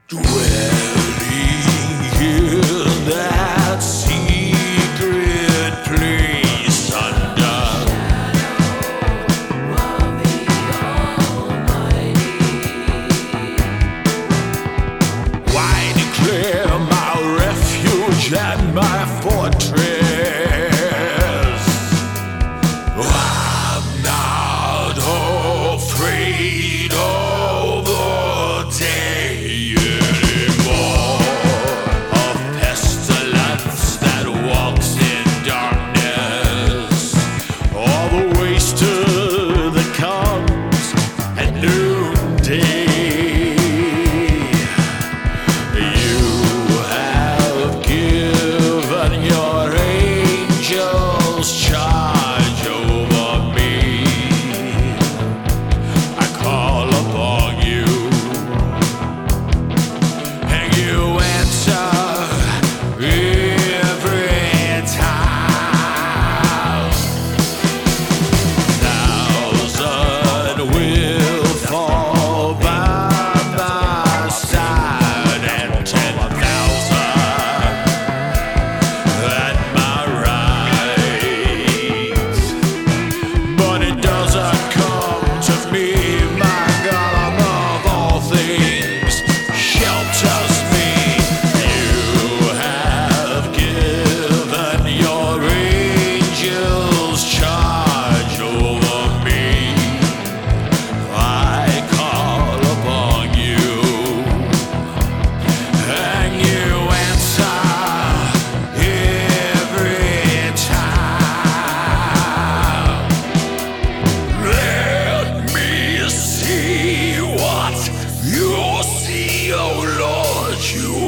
Dwelling in that secret place under why declare my refuge and my fortress? I'm not afraid of the day anymore, of pestilence that walks in darkness, or the waster that comes at noonday. You have given your angels charge over me. I call upon you, and you answer every time. 1,000 will fall by my side, and 10,000 at my right. But it doesn't come to me, my God, above all things, shelters me. You have given your angels charge over me. I call upon you, and you answer every time. Let me see what you see, oh Lord. You